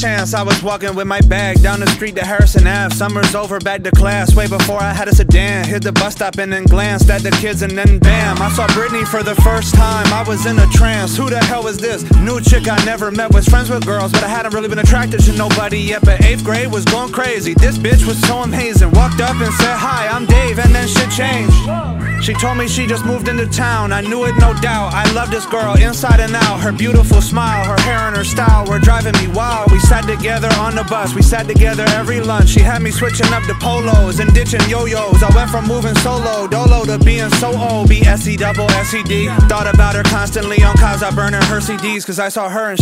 chance. I was walking with my bag down the street to Harrison Ave. Summer's over, back to class. Way before I had a sedan. Hit the bus stop and then glanced at the kids and then bam, I saw Britney for the first time. I was in a trance. Who the hell was this? New chick I never met. Was friends with girls, but I hadn't really been attracted to nobody yet. But 8th grade was going crazy. This bitch was so amazing. Walked up and said, "Hi, I'm Dave," and then shit changed. She told me she just moved into town. I knew it, no doubt. I love this girl inside and out. Her beautiful smile, her hair and her style were driving me wild. We sat together on the bus, we sat together every lunch. She had me switching up to polos and ditching yo-yos. I went from moving solo, dolo, to being so old. B-S-E double S-E-D. Thought about her constantly on cause I burning her CDs. Cause I saw her and